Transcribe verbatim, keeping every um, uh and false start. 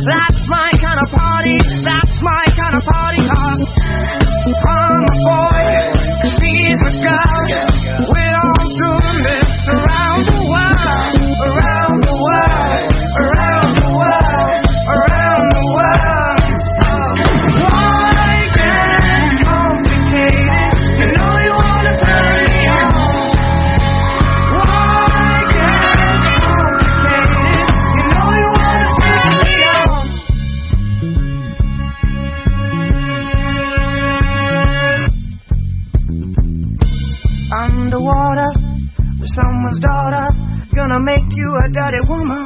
That's my kind of party. That's my kind of party. I'm a boy, she's a girl. We're all doing this around the world, around the world, around the world, around the world. Why get complicated? You know you wanna turn me on. Why get complicated? You know you wanna turn me on. Underwater with someone's daughter, gonna make you a dirty woman.